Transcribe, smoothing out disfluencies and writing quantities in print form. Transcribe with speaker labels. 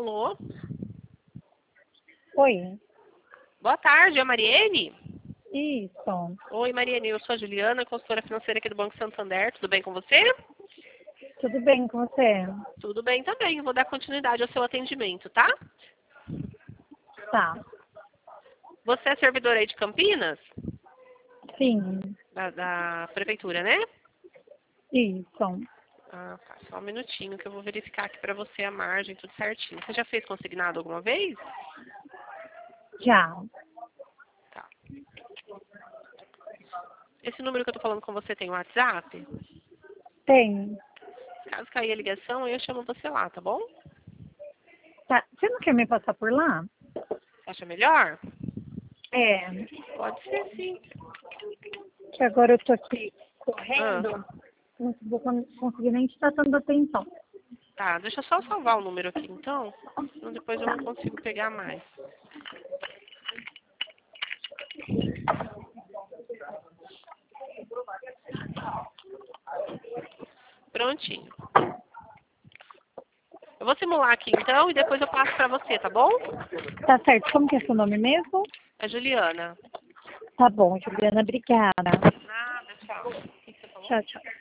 Speaker 1: Alô?
Speaker 2: Oi.
Speaker 1: Boa tarde, é a Mariene?
Speaker 2: Isso.
Speaker 1: Oi, Mariene, eu sou a Juliana, consultora financeira aqui do Banco Santander. Tudo bem com você?
Speaker 2: Tudo bem com você?
Speaker 1: Tudo bem também. Eu vou dar continuidade ao seu atendimento, tá?
Speaker 2: Tá.
Speaker 1: Você é servidora aí de Campinas?
Speaker 2: Sim.
Speaker 1: Da prefeitura, né?
Speaker 2: Isso.
Speaker 1: Ah, tá. Só um minutinho que eu vou verificar aqui pra você a margem, tudo certinho. Você já fez consignado alguma vez?
Speaker 2: Já.
Speaker 1: Tá. Esse número que eu tô falando com você tem WhatsApp?
Speaker 2: Tem.
Speaker 1: Caso cair a ligação, eu chamo você lá, tá bom?
Speaker 2: Tá. Você não quer me passar por lá?
Speaker 1: Você acha melhor?
Speaker 2: É.
Speaker 1: Pode ser, sim.
Speaker 2: Que agora eu tô aqui
Speaker 1: Ah,
Speaker 2: correndo. Não vou conseguir nem te dar tanta atenção.
Speaker 1: tá, deixa eu só salvar o número aqui, então. Senão depois eu
Speaker 2: Tá.
Speaker 1: não consigo pegar mais. Prontinho. Eu vou simular aqui, então, e depois eu passo pra você, tá bom?
Speaker 2: Tá certo. Como que é seu nome mesmo?
Speaker 1: É Juliana.
Speaker 2: Tá bom, Juliana. Obrigada.
Speaker 1: Nada, tchau. O que você falou?
Speaker 2: Tchau, tchau.